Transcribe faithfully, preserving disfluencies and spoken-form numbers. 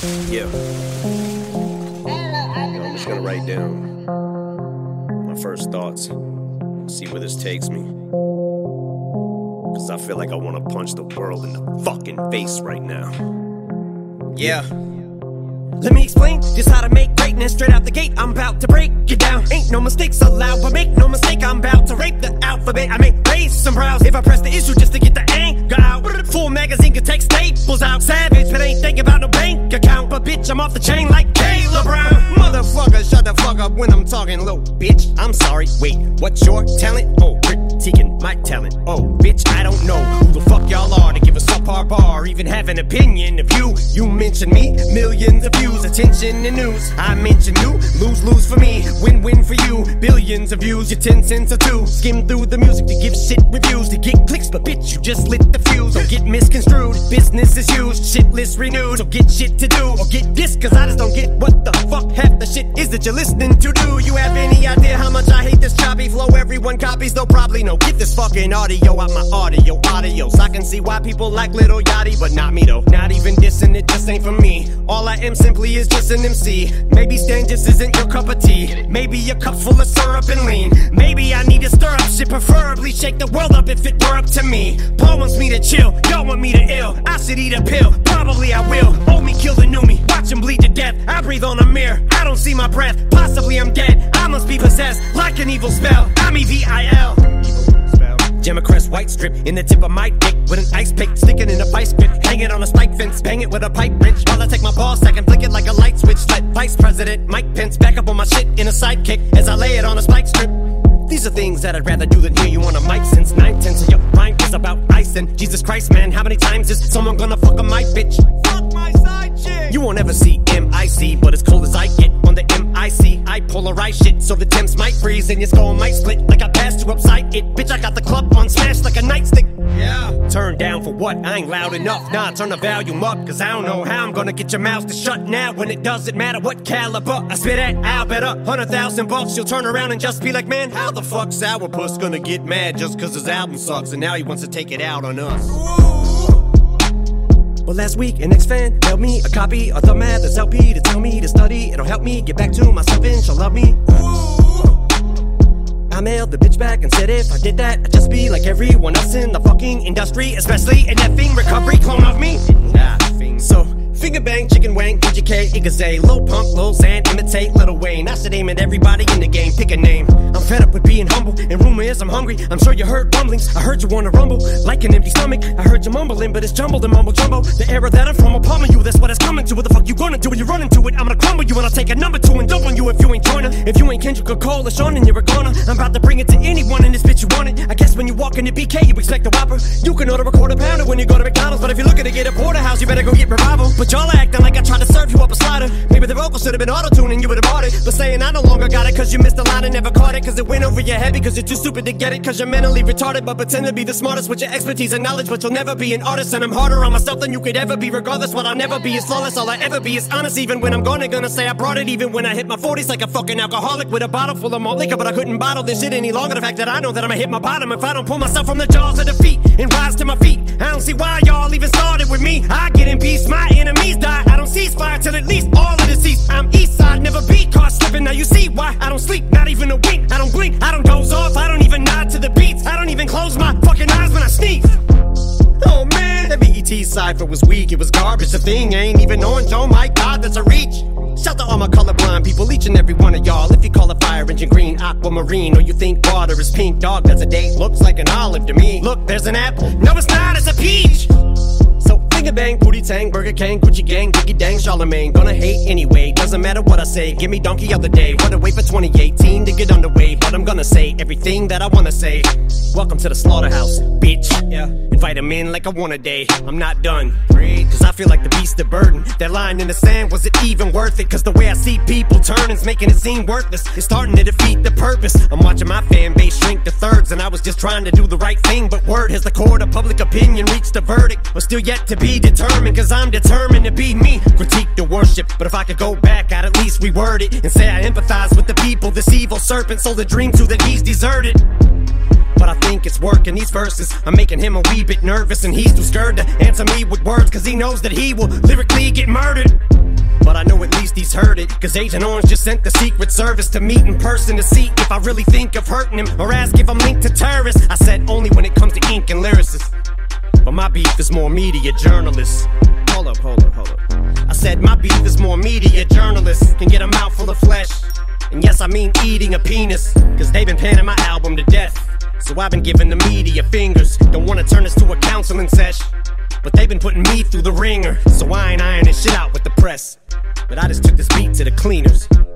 Yeah. I'm just gonna write down my first thoughts, see where this takes me. Cause I feel like I wanna punch the world in the fucking face right now. Yeah. Let me explain just how to make greatness straight out the gate. I'm about to break it down. Ain't no mistakes allowed, but make no mistake, I'm about to rape the alphabet. I may raise some brows if I press the issue just to get the anger out. Full magazine can take staples out. Savage, but ain't thinking about no bank account. But bitch, I'm off the chain like Caleb Brown. Motherfucker, shut the fuck up when I'm talking low. Bitch, I'm sorry, wait, what's your talent? Oh, critiquing my talent. Oh, bitch, I don't know who the fuck y'all are to give a subpar bar, even have an opinion of you. You mention me, millions of views, attention and news. I mention you, lose-lose for me, win-win for you. Billions of views, your ten cents or two. Skim through the music to give shit reviews, to get clicks, but bitch, you just lit the fuse. Don't get misconstrued, business is used, shit list renewed. So get shit to do, or get this, cause I just don't get what the fuck half the shit is that you're listening to. Do you have any idea how much I hate this choppy flow? Everyone copies, they'll probably know. Get this fucking audio out my audio, audio. So I can see why people like Lil Yachty, but not me though. Not even dissing, it just ain't for me. All I am simply is just an M C. Maybe Stan just isn't your cup of tea. Maybe a cup full of syrup and lean. Maybe I need to stir up shit, preferably shake the world up if it were up to me. Paul wants me to chill, y'all want me to ill. I should eat a pill, probably I will. Old me kill the new me, watch him bleed to death. I breathe on a mirror, I don't see my breath. Possibly I'm dead, I must be possessed like an evil spell. I'm E V I L. Gemma Crest white strip in the tip of my dick with an ice pick, sticking in a vice grip, hang it on a spike fence, bang it with a pipe wrench while I take my ball sack and flick it like a light switch. Let Vice President Mike Pence back up on my shit in a sidekick as I lay it on a spike strip. These are things that I'd rather do than hear you on a mic since nine tenths of your rhyme is about ice. And Jesus Christ, man, how many times is someone gonna fuck on my bitch? Fuck my side chick. You won't ever see M I C, but as cold as I get on the M I C, I polarize shit so the temps might freeze and your skull might split like I passed you upside it. Bitch, I got the club on smash like a nightstick. Yeah. Turn down for what? I ain't loud enough. Nah, turn the volume up, cause I don't know how I'm gonna get your mouth to shut now when it doesn't matter what caliber I spit at. I'll bet a hundred thousand bucks you'll turn around and just be like, man, how the fuck Sourpuss gonna get mad just cause his album sucks and now he wants to take it out on us? Well, last week an ex-fan mailed me a copy of the Mathers L P to tell me to study. It'll help me get back to myself and she'll love me. I mailed the bitch back and said if I did that, I'd just be like everyone else in the fucking industry, especially an effing recovery clone of me. Nah, so finger bang, chicken wang, P G K, Igazay, Lil Pump, Lil Xan, imitate Lil Wayne. I should aim at everybody in the game, pick a name. I'm fed up with being humble, and rumor is I'm hungry. I'm sure you heard rumblings, I heard you wanna rumble like an empty stomach. I heard you mumbling, but it's jumbled and mumble jumbo. The era that I'm from will palm you, that's what it's coming to. What the fuck you gonna do when you run into it? I'm gonna crumble you and I'll take a number two and dump on you if you ain't joiner. If you ain't Kendrick or Cole or Sean, then you're a goner. I'm about to bring it to anyone in this bitch you want it. I guess when you walk into B K, you expect a Whopper. You can order a quarter pounder when you go to McDonald's, but if you're looking to get a porterhouse, you better go get Revival. But y'all are acting like I tried to serve you up a slider. Maybe the vocals should have been auto-tuned and you would have bought it. But saying I no longer got it cause you missed the line and never caught it, cause it went over your head because you're too stupid to get it, cause you're mentally retarded but pretend to be the smartest with your expertise and knowledge, but you'll never be an artist. And I'm harder on myself than you could ever be. Regardless, what I'll never be is flawless. All I ever be is honest. Even when I'm gonna gonna say I brought it. Even when I hit my forties like a fucking alcoholic with a bottle full of malt liquor, but I couldn't bottle this shit any longer. The fact that I know that I'ma hit my bottom if I don't pull myself from the jaws of defeat and rise to my feet. I don't see why y'all even started with me. I get in peace, my enemies die. I don't cease fire till at least all of the cease. I'm east side, never be caught slipping. Now you see why I don't sleep, not even a wink. I don't blink, I don't doze off, I don't even nod to the beats. I don't even close my fucking eyes when I sneeze. Oh man, that B E T cipher was weak, it was garbage. The thing ain't even orange, oh my god, that's a reach. Shout to all my colorblind people, each and every one of y'all. If you call a fire engine green, aquamarine, or you think water is pink, dog, that's a date, looks like an olive to me. Look, there's an apple, no it's not, it's a peach. So finger bang, booty tang, Burger King, Gucci gang, Biggie dang, Charlemagne. Gonna hate anyway, doesn't matter what I say. Give me donkey of the day, wanna wait for twenty eighteen to get underway. But I'm gonna say everything that I wanna say. Welcome to the slaughterhouse, bitch. Yeah, invite him in like I want a day. I'm not done, cause I feel like the beast of burden. That line in the sand, was it even worth it? Cause the way I see people turning's making it seem worthless. It's starting to defeat the purpose. I'm watching my fan base shrink to thirds, and I was just trying to do the right thing. But word has the court of public opinion reached a verdict, but still yet to be determined, cause I'm determined to be me. Critique the worship, but if I could go back, I'd at least reword it and say I empathize with the people this evil serpent sold a dream to that he's deserted. But I think it's working, these verses are making him a wee bit nervous, and he's too scared to answer me with words, cause he knows that he will lyrically get murdered. But I know at least he's heard it, cause Agent Orange just sent the Secret Service to meet in person to see if I really think of hurting him, or ask if I'm linked to terrorists. I said only when it comes to ink and lyricists, but my beef is more media journalists. Hold up, hold up, hold up. I said my beef is more media journalists can get a mouthful of flesh. And yes, I mean eating a penis, cause they've been panning my album to death. So I've been giving the media fingers. Don't wanna turn this to a counseling sesh, but they've been putting me through the ringer. So I ain't ironing shit out with the press, but I just took this beat to the cleaners.